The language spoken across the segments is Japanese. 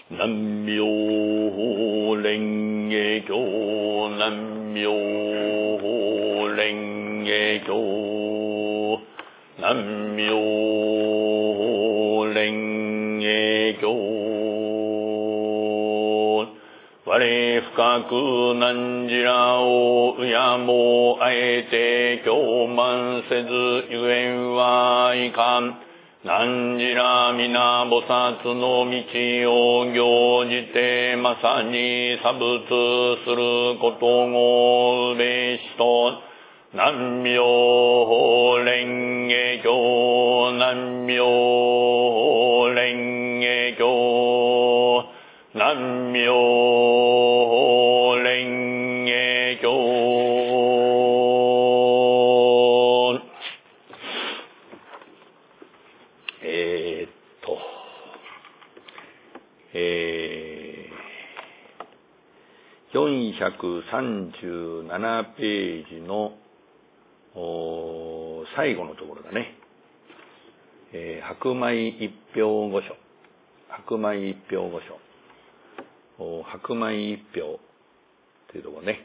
南無蓮華経、南無蓮華経、南無蓮華経。我深く汝らを敬もあえて供満せずゆえんはいかん。汝ら皆菩薩の道を行じてまさに作仏することをうべしと。南無蓮華経、南無蓮華経、南無蓮華経。437ページの最後のところだね。白米一票御所、白米一票御所、白米一票というところね。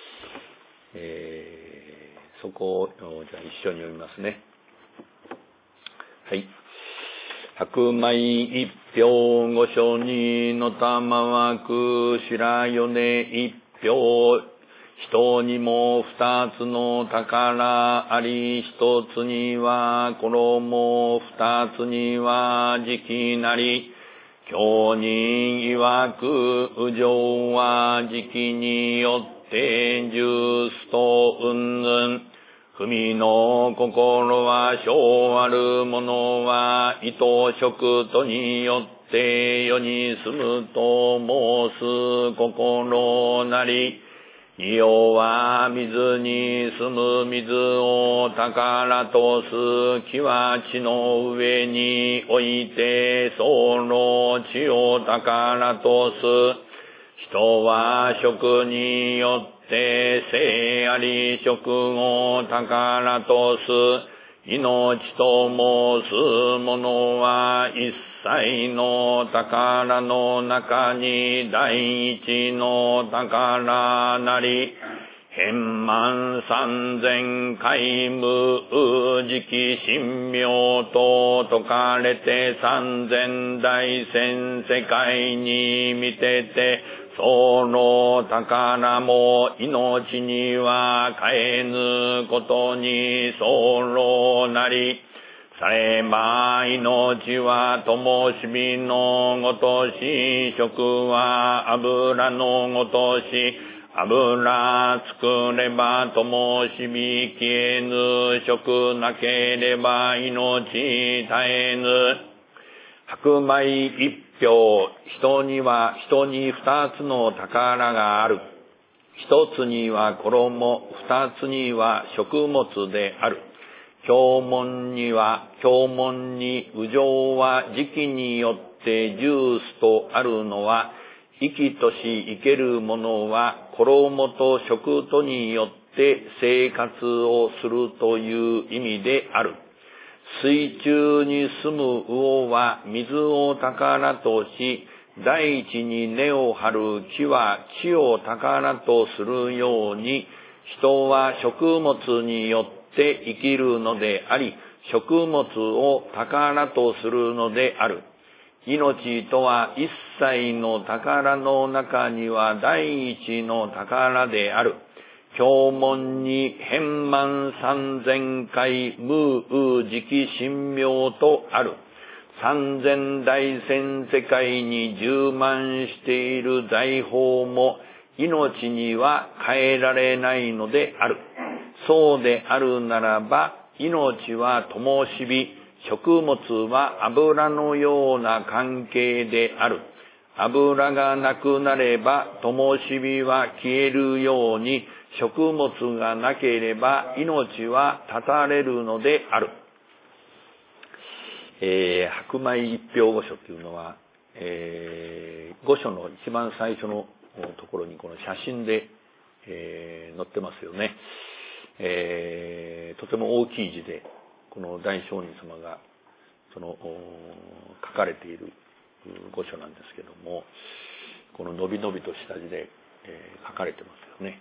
そこをじゃあ一緒に読みますね。はい。白米一票御所にのたまわく白米一票、人にも二つの宝あり、一つには衣、二つには時期なり、教人曰く右上は時期によって十数と云々。文の心は性あるものは意図食とによって世に住むと申す心なり。世は水に住む水を宝とす。木は地の上に置いてその地を宝とす。人は食によって生あり食を宝とす。命と申すものは一切の宝の中に第一の宝なり。遍満三千回無時期神妙と説かれて三千大千世界に見てて、その宝も命には変えぬことに候なり。されば命は灯火のごとし、食は油のごとし、油作れば灯火消えぬ、食なければ命絶えぬ。白米一票、人に二つの宝がある。一つには衣、二つには食物である。経文に右上は時期によって十数とあるのは、生きとし生けるものは衣と食とによって生活をするという意味である。水中に住む魚は水を宝とし、大地に根を張る木は地を宝とするように、人は食物によって生きるのであり、食物を宝とするのである。命とは一切の宝の中には第一の宝である。経文に遍満三千回無時期神妙とある。三千大千世界に充満している財宝も命には変えられないのである。そうであるならば、命は灯火、食物は油のような関係である。油がなくなれば灯火は消えるように、食物がなければ命は絶たれるのである。白米一票御所というのは、御所の一番最初のところにこの写真で、載ってますよね。とても大きい字でこの大聖人様が書かれている御所なんですけども、こののびのびとした字で、書かれてますよね。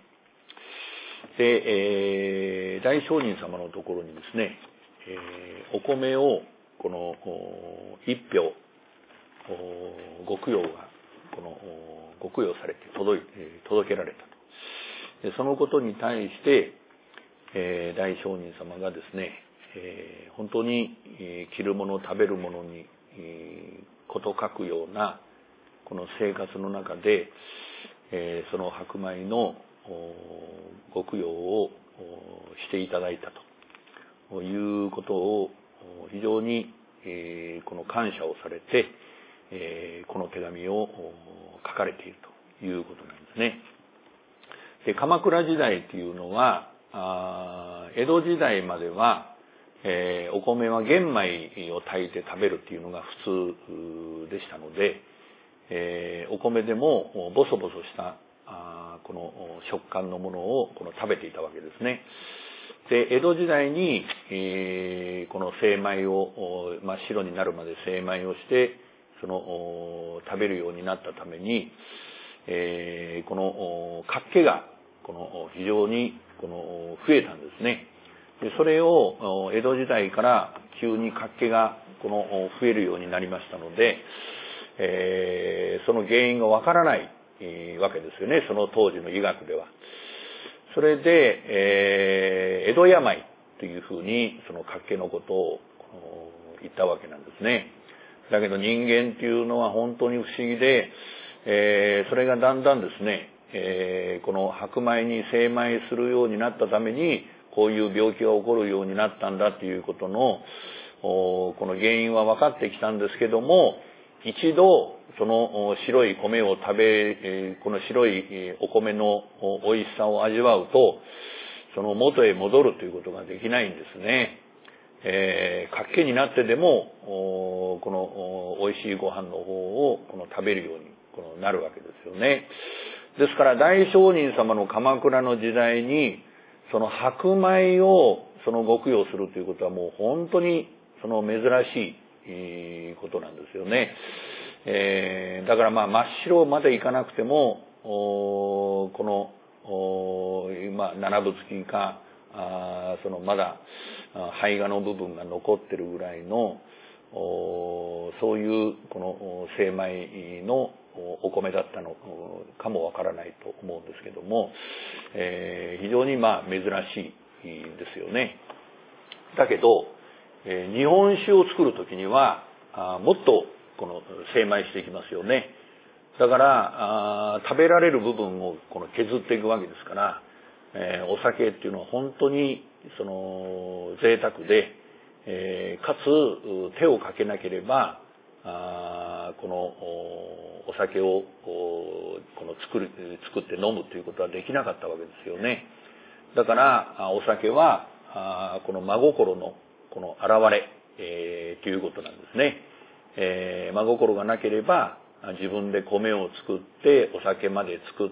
で、大聖人様のところにですね、お米をこの一票ご供養がご供養されて届けられたと。でそのことに対して、大聖人様がですね、本当に着るもの食べるものに事欠くようなこの生活の中で、その白米のご供養をしていただいたということを非常にこの感謝をされて、この手紙を書かれているということなんですね。で、鎌倉時代というのは江戸時代までは、お米は玄米を炊いて食べるっていうのが普通でしたので、お米でもボソボソしたこの食感のものを食べていたわけですね。で、江戸時代に、この精米を真っ白になるまで精米をして食べるようになったために、この活気が非常に増えたんですね。でそれを江戸時代から急に活気が増えるようになりましたので、その原因がわからないわけですよね、その当時の医学では。それで、江戸病というふうにその活気のことを言ったわけなんですね。だけど人間っていうのは本当に不思議で、それがだんだんですね、この白米に精米するようになったためにこういう病気が起こるようになったんだということのこの原因は分かってきたんですけども、一度その白い米をこの白いお米の美味しさを味わうと、その元へ戻るということができないんですね。活気になってでもこの美味しいご飯の方を食べるようになるわけですよね。ですから大聖人様の鎌倉の時代にその白米をご供養するということはもう本当に珍しいことなんですよね。だから真っ白までいかなくてもこの七分月かまだ胚芽の部分が残ってるぐらいのそういうこの精米のお米だったのかもわからないと思うんですけども、非常に珍しいですよね。だけど日本酒を作るときにはもっと精米していきますよね。だから食べられる部分を削っていくわけですから、お酒っていうのは本当に贅沢で、かつ手をかけなければこのお酒を作って飲むということはできなかったわけですよね。だからお酒はこの真心の現れ、ということなんですね。真心がなければ自分で米を作ってお酒まで作って、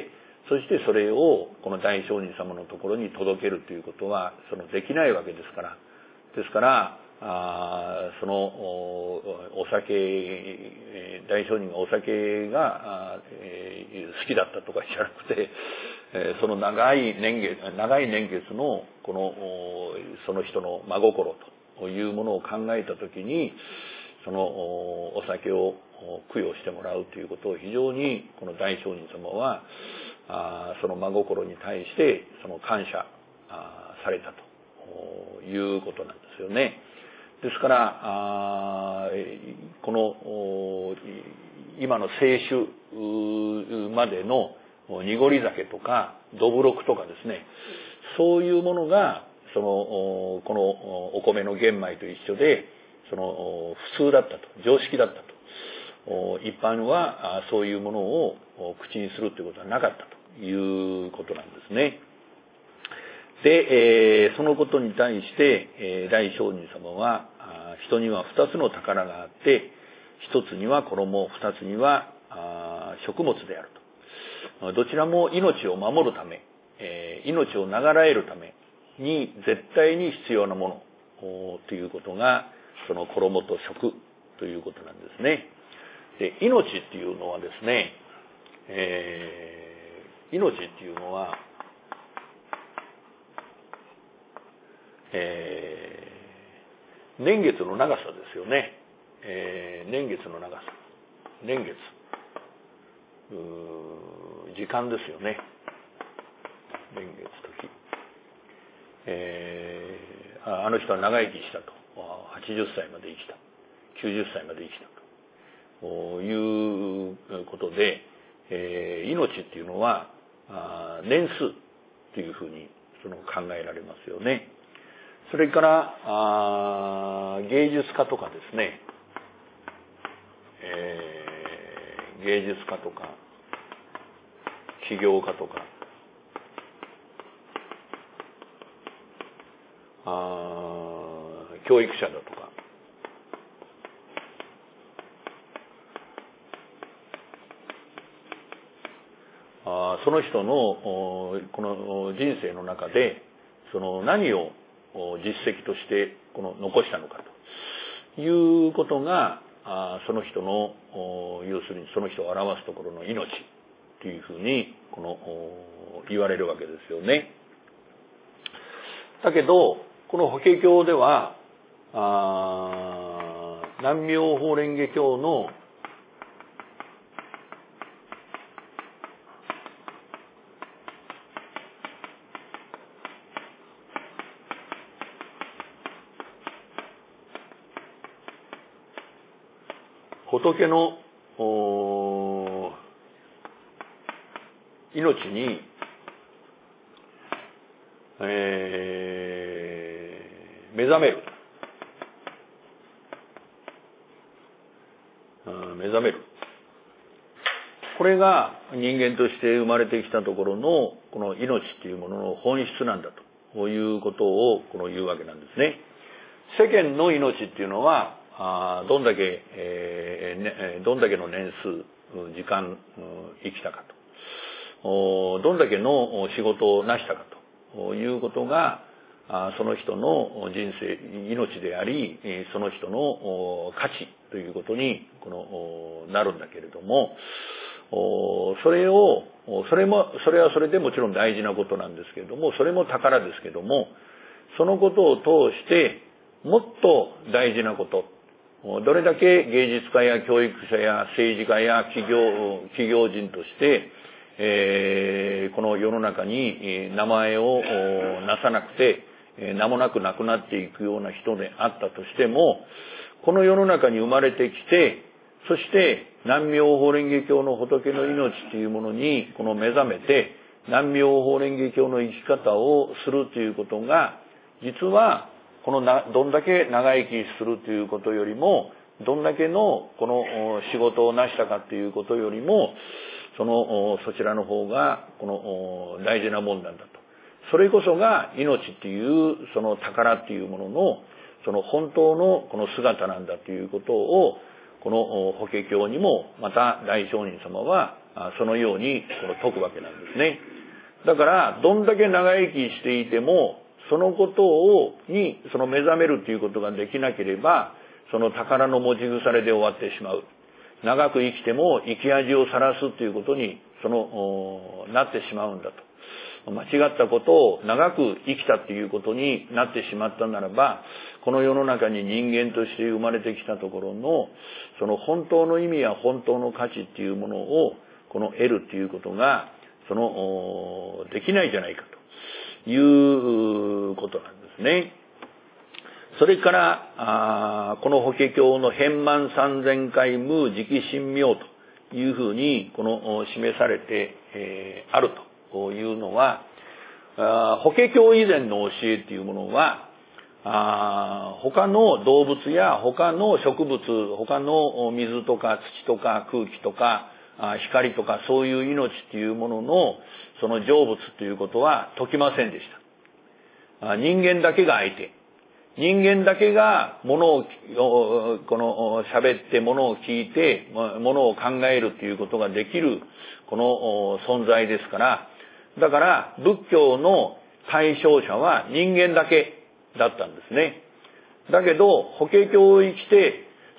そしてそれをこの大聖人様のところに届けるということはできないわけですから。ですからそのお酒、大聖人がお酒が好きだったとかじゃなくて、その長い年月のその人の真心というものを考えたときに、そのお酒を供養してもらうということを非常にこの大聖人様はその真心に対して感謝されたということなんですよね。ですからこの今の清酒までの濁り酒とかどぶろくとかですね、そういうものがこのお米の玄米と一緒で普通だったと、常識だったと。一般はそういうものを口にするということはなかったということなんですね。で、そのことに対して大聖人様は人には二つの宝があって、一つには衣、二つには食物であると。どちらも命を守るため、命を長らえるために絶対に必要なものということがその衣と食ということなんですね。 で、命っていうのはですね、命っていうのは、年月の長さですよね。年月の長さ。年月。時間ですよね。年月時。あの人は長生きしたと。80歳まで生きた。90歳まで生きたということで、命っていうのは年数というふうに考えられますよね。それから芸術家とかですね、芸術家とか起業家とか教育者だとかその人のこの人生の中で何を実績として残したのかということがその人の要するにその人を表すところの命というふうに言われるわけですよね。だけどこの法華経では南妙法蓮華経の仏の命に、目覚める。目覚める。これが人間として生まれてきたところのこの命っていうものの本質なんだということを言うわけなんですね。世間の命っていうのはどんだけの年数、時間生きたかと、どんだけの仕事を成したかということがその人の人生、命であり、その人の価値ということになるんだけれども、それはそれでもちろん大事なことなんですけれども、それも宝ですけども、そのことを通してもっと大事なこと、どれだけ芸術家や教育者や政治家や企業人として、この世の中に名前をなさなくて、名もなく亡くなっていくような人であったとしても、この世の中に生まれてきて、そして南妙法蓮華経の仏の命というものに目覚めて、南妙法蓮華経の生き方をするということが、実はどんだけ長生きするということよりも、どんだけの仕事を成したかということよりも、そちらの方が大事なもんなんだと。それこそが命っていうその宝っていうものの本当の姿なんだということを、この法華経にもまた大聖人様はそのように説くわけなんですね。だからどんだけ長生きしていても、そのことに目覚めるということができなければ、その宝の持ち腐れで終わってしまう。長く生きても生き味を晒すということになってしまうんだと。間違ったことを長く生きたということになってしまったならば、この世の中に人間として生まれてきたところの本当の意味や本当の価値っていうものを得るっていうことができないじゃないかということなんですね。それからこの法華経の遍満三千回無直神妙というふうに示されてあるというのは、法華経以前の教えっていうものは他の動物や他の植物、他の水とか土とか空気とか光とかそういう命っていうもののその成仏ということは説きませんでした。人間だけが相手。人間だけが物を喋って物を聞いて物を考えるということができるこの存在ですから、だから仏教の対象者は人間だけだったんですね。だけど法華経を生きて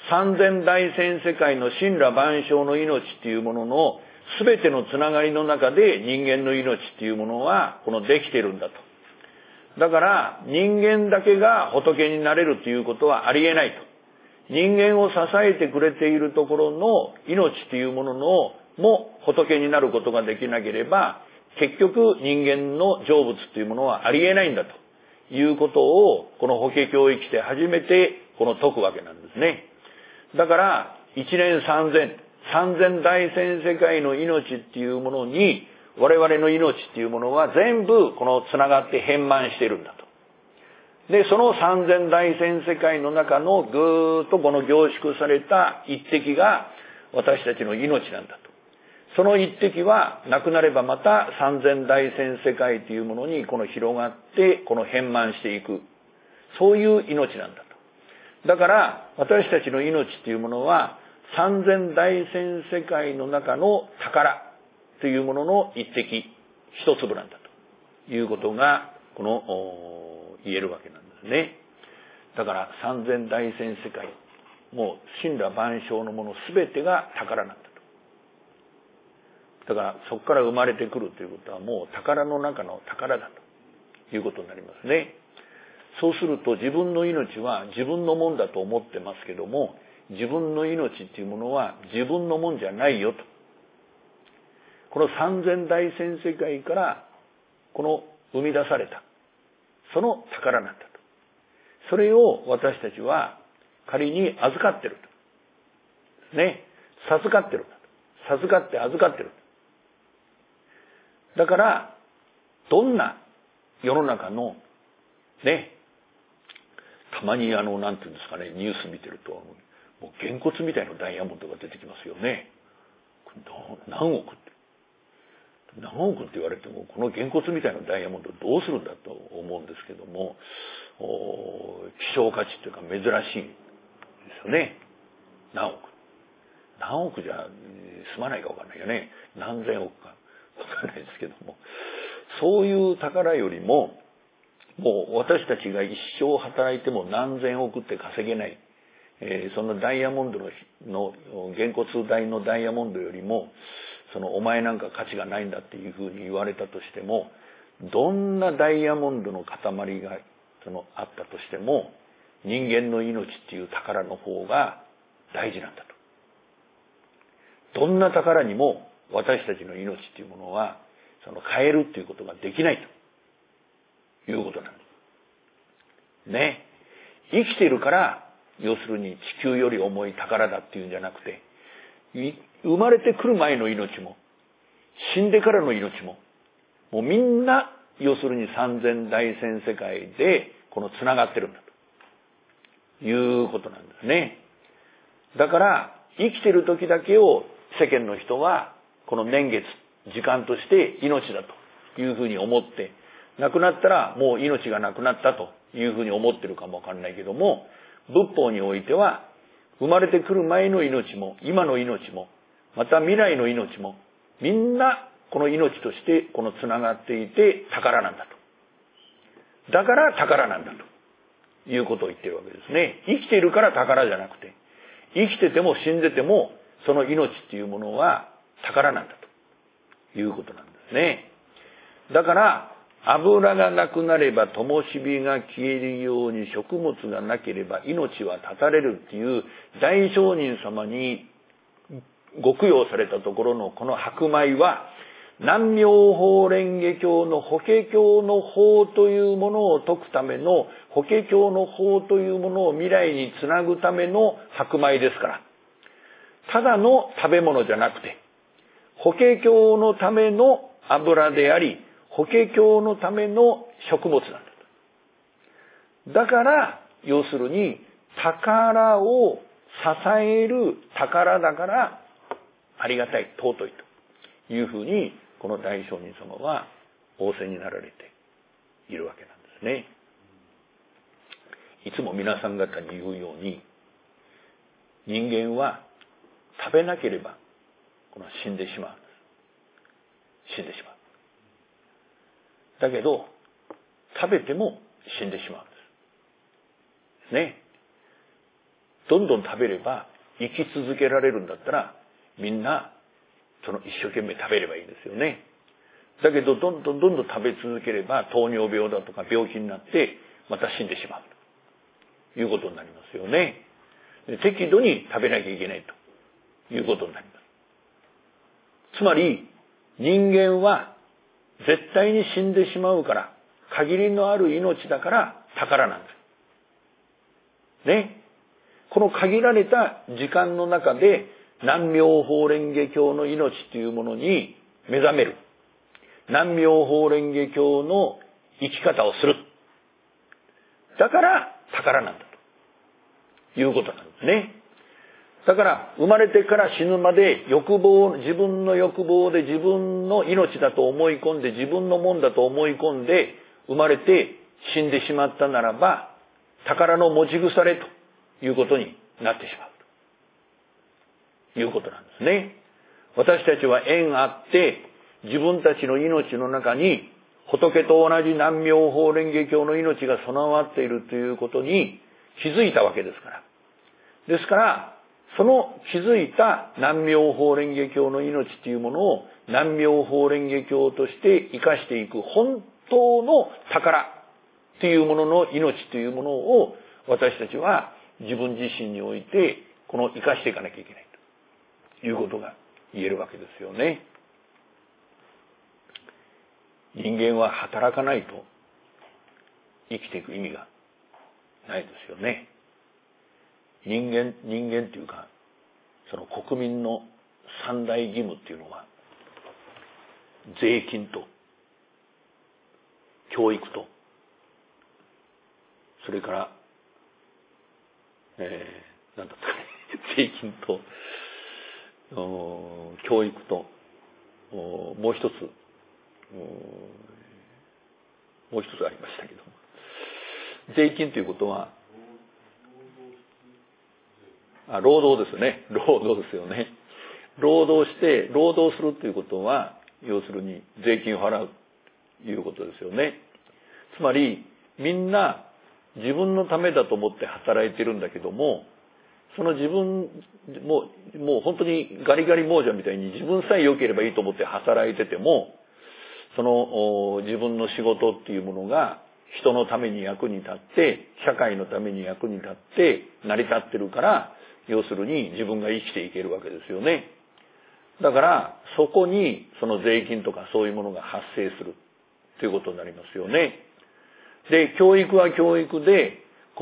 三千大千世界の神羅万象の命っていうものの全てのつながりの中で人間の命っていうものはこのできてるんだと。だから人間だけが仏になれるということはありえないと。人間を支えてくれているところの命っていうもののも仏になることができなければ結局人間の成仏っていうものはありえないんだということをこの法華経を生きて初めてこの説くわけなんですね。だから一年三千大千世界の命っていうものに我々の命っていうものは全部このつながって変満してるんだと。で、その三千大千世界の中のぐーっとこの凝縮された一滴が私たちの命なんだと。その一滴はなくなればまた三千大千世界というものにこの広がってこの変満していく。そういう命なんだと。だから私たちの命っていうものは三千大千世界の中の宝というものの一滴一粒なんだということがこの言えるわけなんですね。だから三千大千世界もう神羅万象のもの全てが宝なんだと。だからそこから生まれてくるということはもう宝の中の宝だということになりますね。そうすると自分の命は自分のもんだと思ってますけども、自分の命っていうものは自分のもんじゃないよと。この三千大千世界からこの生み出されたその宝なんだと。それを私たちは仮に預かってると。ね。授かってるんだと。授かって預かってる。だから、どんな世の中の、ね、たまになんていうんですかね、ニュース見てると、もうげんこつみたいなダイヤモンドが出てきますよね。何億って。何億って言われてもこのげんこつみたいなダイヤモンドどうするんだと思うんですけども、希少価値というか珍しいですよね。何億じゃ済まないか分かんないよね。何千億か分かんないですけども、そういう宝よりももう私たちが一生働いても何千億って稼げない、そのダイヤモンドのげんこつ大のダイヤモンドよりもお前なんか価値がないんだっていうふうに言われたとしても、どんなダイヤモンドの塊があったとしても人間の命っていう宝の方が大事なんだと。どんな宝にも私たちの命っていうものは変えるっていうことができないということなんです。ね。生きているから要するに地球より重い宝だっていうんじゃなくて、生まれてくる前の命も死んでからの命ももうみんな要するに三千大千世界でつながってるんだということなんですね。だから生きてる時だけを世間の人はこの年月時間として命だというふうに思って、亡くなったらもう命がなくなったというふうに思ってるかもわかんないけども、仏法においては生まれてくる前の命も今の命もまた未来の命もみんなこの命としてつながっていて宝なんだと。だから宝なんだということを言ってるわけですね。生きているから宝じゃなくて、生きてても死んでてもその命っていうものは宝なんだということなんですね。だから油がなくなれば灯火が消えるように食物がなければ命は絶たれるっていう大聖人様にご供養されたところのこの白米は南妙法蓮華経の法華経の法というものを説くための法華経の法というものを未来につなぐための白米ですから、ただの食べ物じゃなくて法華経のための油であり法華経のための食物なんだと。だから要するに宝を支える宝だからありがたい尊いというふうにこの大聖人様は仰せになられているわけなんですね。いつも皆さん方に言うように、人間は食べなければ死んでしまうんです。死んでしまう。だけど食べても死んでしまうんですね。 どんどん食べれば生き続けられるんだったら、みんな一生懸命食べればいいですよね。だけどどんどん食べ続ければ糖尿病だとか病気になってまた死んでしまうということになりますよね。適度に食べなきゃいけないということになります。つまり人間は絶対に死んでしまうから、限りのある命だから宝なんです。ね。この限られた時間の中で南妙法蓮華経の命というものに目覚める。南妙法蓮華経の生き方をする。だから宝なんだということなんですね。だから生まれてから死ぬまで自分の欲望で自分の命だと思い込んで、自分のもんだと思い込んで生まれて死んでしまったならば、宝の持ち腐れということになってしまうということなんですね。私たちは縁あって自分たちの命の中に仏と同じ南妙法蓮華経の命が備わっているということに気づいたわけですから。ですから、その気づいた南妙法蓮華経の命というものを南妙法蓮華経として生かしていく本当の宝というものの命というものを私たちは自分自身において生かしていかなきゃいけないということが言えるわけですよね。人間は働かないと生きていく意味がないですよね。人間というか、国民の三大義務っていうのは、税金と、教育と、それから、なんだったかね、税金と、教育と、もう一つありましたけども、税金ということは、労働ですね。労働ですよね。労働するということは、要するに税金を払うということですよね。つまり、みんな自分のためだと思って働いてるんだけども、その自分、もう本当にガリガリ亡者みたいに自分さえ良ければいいと思って働いてても、自分の仕事っていうものが人のために役に立って、社会のために役に立って成り立ってるから、要するに自分が生きていけるわけですよね。だからそこにその税金とかそういうものが発生するということになりますよね。で、教育は教育で、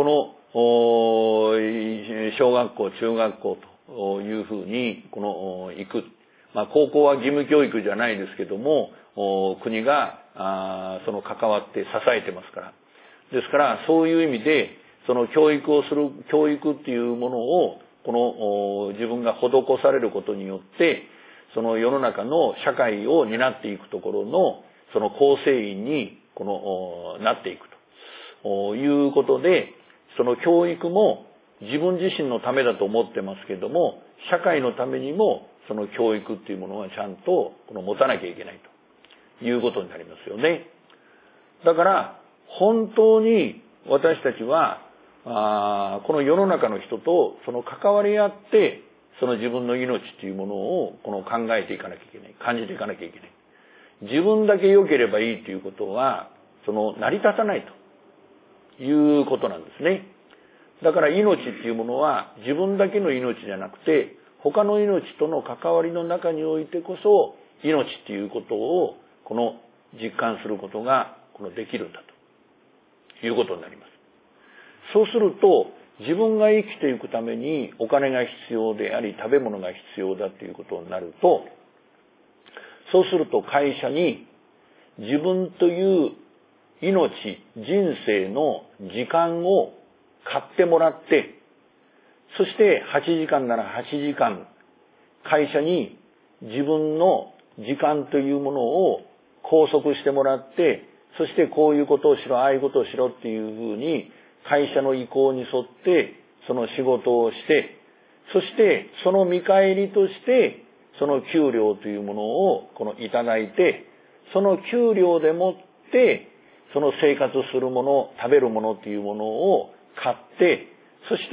小学校、中学校というふうに行く。高校は義務教育じゃないですけども、国が関わって支えてますから。ですからそういう意味で教育っていうものを自分が施されることによって世の中の社会を担っていくところの構成員になっていくということで、教育も自分自身のためだと思ってますけども、社会のためにも教育っていうものはちゃんと持たなきゃいけないということになりますよね。だから本当に私たちはこの世の中の人と関わり合って自分の命というものを考えていかなきゃいけない、感じていかなきゃいけない。自分だけ良ければいいということは成り立たないということなんですね。だから命っていうものは自分だけの命じゃなくて、他の命との関わりの中においてこそ命っていうことを実感することができるんだということになります。そうすると自分が生きていくためにお金が必要であり食べ物が必要だということになると、そうすると会社に自分という命、人生の時間を買ってもらって、そして8時間なら8時間会社に自分の時間というものを拘束してもらって、そしてこういうことをしろ、ああいうことをしろっていうふうに会社の意向に沿ってその仕事をして、そしてその見返りとしてその給料というものをいただいて、その給料でもってその生活するもの、食べるものっていうものを買って、そして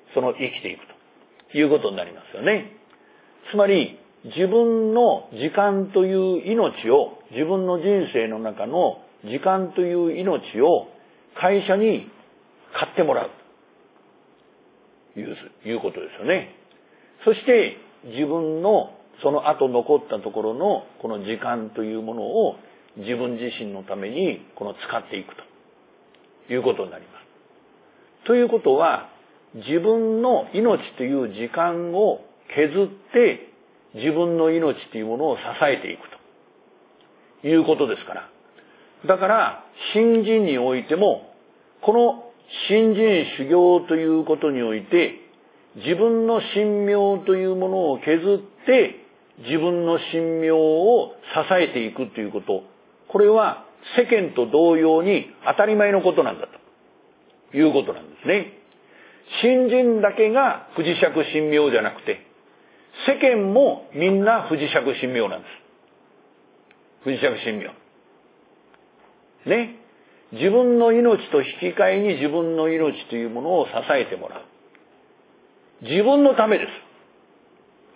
生きていくということになりますよね。つまり、自分の時間という命を、自分の人生の中の時間という命を会社に買ってもらうということですよね。そして自分のその後残ったところのこの時間というものを自分自身のために使っていくということになります。ということは、自分の命という時間を削って自分の命というものを支えていくということですから。だから、信心においても、この信心修行ということにおいて、自分の神妙というものを削って、自分の神妙を支えていくということ。これは世間と同様に当たり前のことなんだということなんですね。信心だけが不磁石神妙じゃなくて、世間もみんな不磁石神妙なんです。不磁石神妙。ね。自分の命と引き換えに自分の命というものを支えてもらう。自分のためです。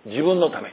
自分のため。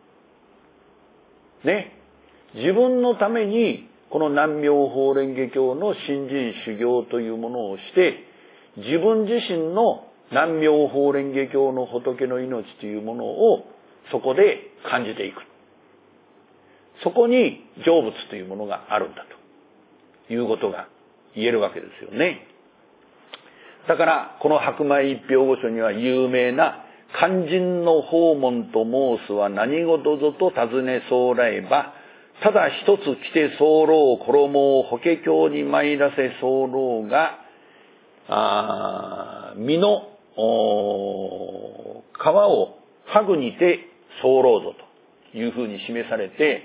ね。自分のために、この南妙法蓮華経の信心修行というものをして、自分自身の南妙法蓮華経の仏の命というものをそこで感じていく。そこに成仏というものがあるんだということが言えるわけですよね。だから、この白米一票御書には有名な肝心の訪問と申すは何事ぞと尋ねそうらえば、ただ一つ来て候衣を法華経に参らせ候が、身の皮を剥ぐにて候ぞというふうに示されて、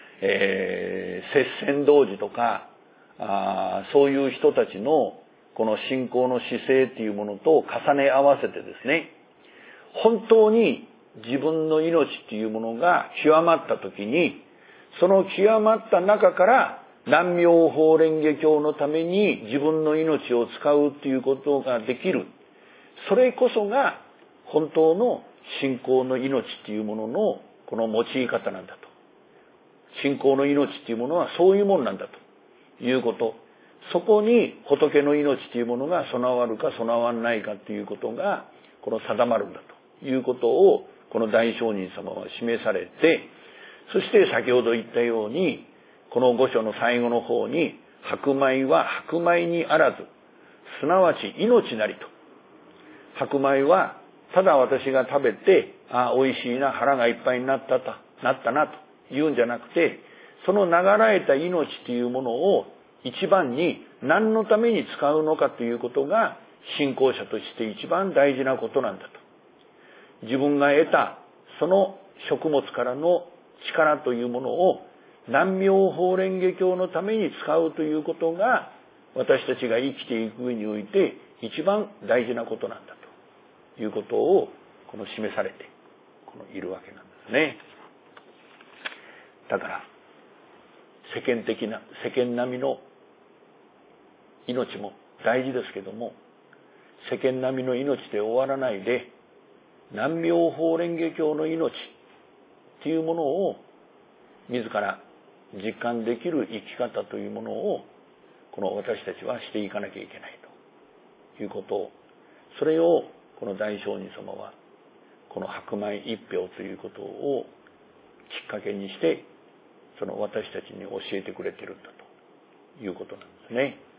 摂仙童子とか、そういう人たちのこの信仰の姿勢っていうものと重ね合わせてですね、本当に自分の命っていうものが極まった時に、その極まった中から南妙法蓮華経のために自分の命を使うっていうことができる。それこそが本当の信仰の命っていうもののこの用い方なんだと。信仰の命っていうものはそういうものなんだということ。そこに仏の命というものが備わるか備わらないかということがこの定まるんだということをこの大聖人様は示されて、そして先ほど言ったようにこの御書の最後の方に白米は白米にあらず、すなわち命なりと。白米はただ私が食べて、美味しいな、腹がいっぱいになったなと言うんじゃなくて、その流られた命というものを一番に何のために使うのかということが信仰者として一番大事なことなんだと。自分が得たその食物からの力というものを南妙法蓮華経のために使うということが私たちが生きていく上において一番大事なことなんだということをこの示されているわけなんですね。だから世間並みの命も大事ですけども、世間並みの命で終わらないで南妙法蓮華経の命っていうものを自ら実感できる生き方というものをこの私たちはしていかなきゃいけないということを、それをこの大聖人様はこの白米一票ということをきっかけにしてその私たちに教えてくれているんだということなんですね。